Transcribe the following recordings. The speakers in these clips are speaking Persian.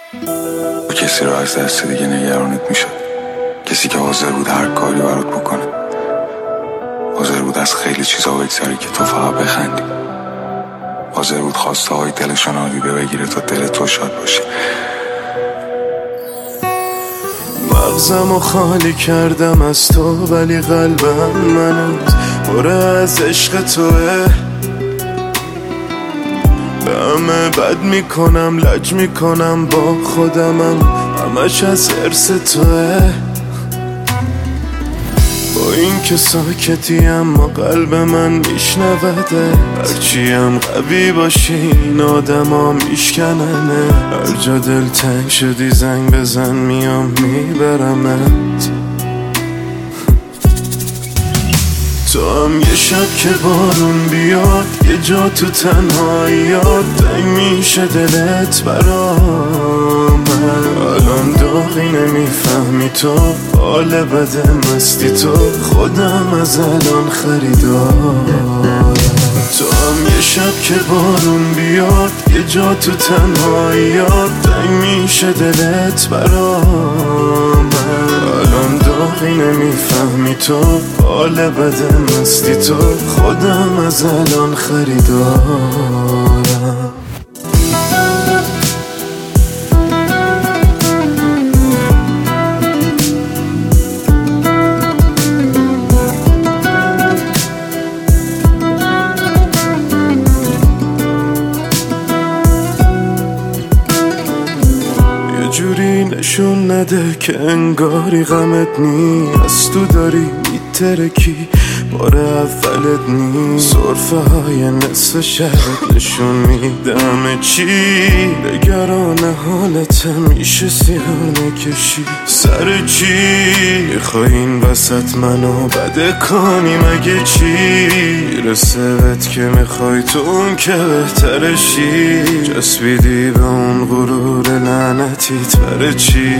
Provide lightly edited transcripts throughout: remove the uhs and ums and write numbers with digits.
با کسی رو از دست دیگه نگرانت میشد، کسی که حاضر بود هر کاری برات بکنه، حاضر بود از خیلی چیزا بگذری که تو فقط بخندی، حاضر بود خواسته های دلشو نادیده بگیره تا دل تو شاد باشه. مغزمو خالی کردم از تو، ولی قلبم منت پر از عشق توه. به همه بد میکنم، لج میکنم با خودمم، همش از حرص توه. با این که ساکتی اما قلب من میشنوده، هرچیم قوی باشی این آدم ها میشکننه. هر جا دل تنگ شدی زنگ بزن، میام میبرمت. تو هم یه شب که بارون بیاد، یه جا تو تنهاییات تنگ میشه دلت برام. الان داغی نمیفهمی تو، حال بد مستی تو، خودم از الان خریدارم. تو هم یه شب که بارون بیاد، یه جا تو تنهاییات تنگ میشه دلت برام. الان داغی نمیفهمی تو، حال بد مستی تو، خودم از الان خریدارم. جوری نشون نده که انگاری غمت نیست، تو داری میترکی بار اولت نیست. صرفه های نصف شهرت نشون میدم چی، نگران حالت میشه سیاه نکشی. سر چی میخوای این وسط منو بده کنی؟ مگه چی رسه بهت که میخوای تو اون که بهترشی؟ جسبیدی به اون غرور لعنتیت برای چی؟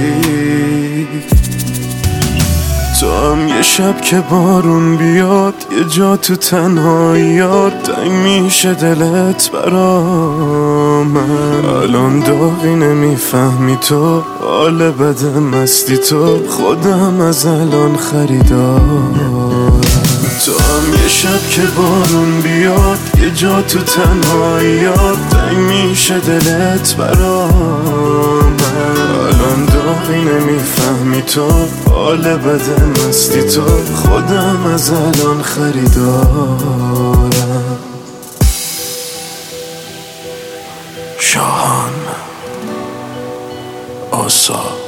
تو هم یه شب که بارون بیاد، یه جا تو تنهاییات تنگ میشه دلت برام. الان داغی نمیفهمی تو، حال بد مستی تو، خودم از الان خریدارم. تو هم یه شب که بارون بیاد، یه جا تو تنهاییات تنگ میشه دلت برام. الان داغی نمیفهمی تو، حال بد مستی تو، خودم از الان خریدارم. شاهان آسا